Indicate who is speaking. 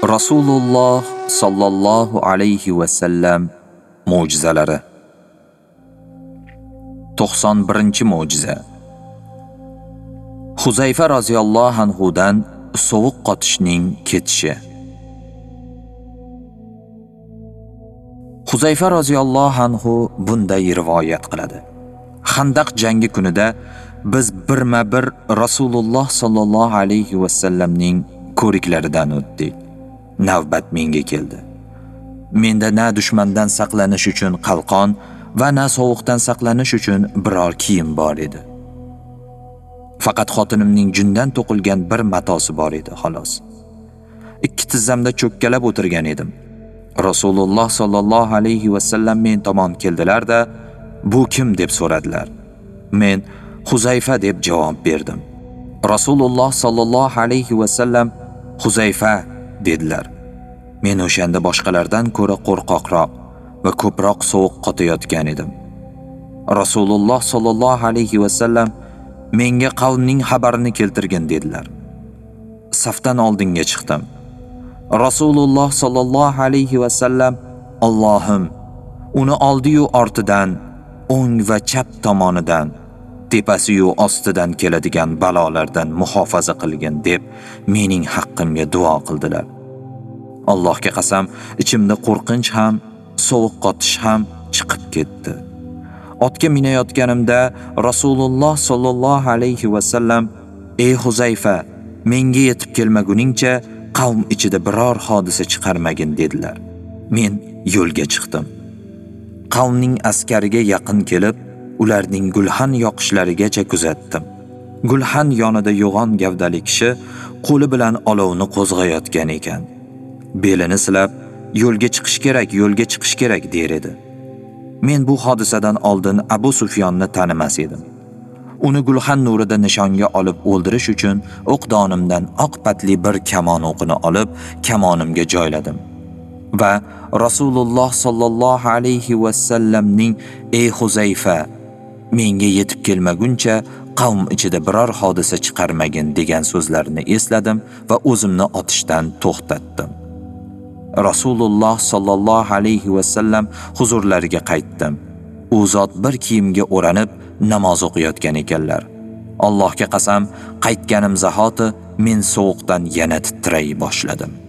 Speaker 1: Rasululloh sallallohu alayhi va sallam mo'jizalari. 91-mo'jiza. Huzayfa roziyallohu anhudan sovuq qotishning ketishi. Huzayfa roziyallohu anhu bunday rivoyat qiladi. Xandaq jangi kunida biz birma-bir Rasululloh sallallohu alayhi va sallamning ko'riklaridan o'tdik. Navbat menga keldi. Menda na dushmandan saqlanish uchun qalqon va na sovuqdan saqlanish uchun biror kiyim bor edi. Faqat xotinimning jundan to'qilgan bir matosi bor edi, xolos. Ikki tizzamda cho'kkalab o'tirgan edim. Rasululloh sallallohu alayhi va sallam men tomon keldilar-da, "Bu kim?" deb so'radilar. Men Huzayfa deb javob berdim. Rasululloh sallallohu alayhi va sallam "Huzayfa" dedilar. Men o'shanda boshqalardan ko'ra qo'rqoqroq va ko'proq sovuq qotayotgan edim. Rasululloh sallallohu alayhi va sallam menga qavmning xabarini keltirgin dedilar. Safdan oldinga chiqdim. Rasululloh sallallohu alayhi va sallam "Allohim, uni oldi-yu ortidan, o'ng va chap tomonidan, tepasi-yu ostidan keladigan balolardan muhofaza qilgin" deb mening haqqimga duo qildilar. Allohga qasam, ichimda qo'rqinch ham, sovuq qotish ham chiqib ketdi. Otga minayotganimda Rasululloh sallallohu alayhi va sallam "Ey Huzayfa, menga yetib kelmaguningcha qavm ichida biror hodisa chiqarmagin" dedilar. Men yo'lga chiqdim. Qavmning askariga yaqin kelib, ularning gulxan yoqishlarigacha kuzatdim. Gulxan yonida yo'g'on gavdali kishi qo'li bilan olovni qo'zg'ayotgan ekan. Belini silab, "Yo'lga chiqish kerak" der edi. Men bu hodisadan oldin Abu Sufyonni tanimas edim. Uni gulxan nurida nishonga olib o'ldirish uchun o'qdonimdan oq patli bir kamon o'qini olib, kamonimga joyladim. Va Rasululloh sallallohu alayhi va sallamning "Ey Huzayfa, menga yetib kelmaguncha qavm ichida biror hodisa chiqarmagin" degan so'zlarini esladim va o'zimni otishdan to'xtatdim. Rasululloh sallallohu alayhi va sallam huzurlariga qaytdim. U zot bir kiyimga o'ranib namoz o'qiyotgan ekanlar. Allohga qasam, qaytganim zahoti men sovuqdan yana titray boshladim.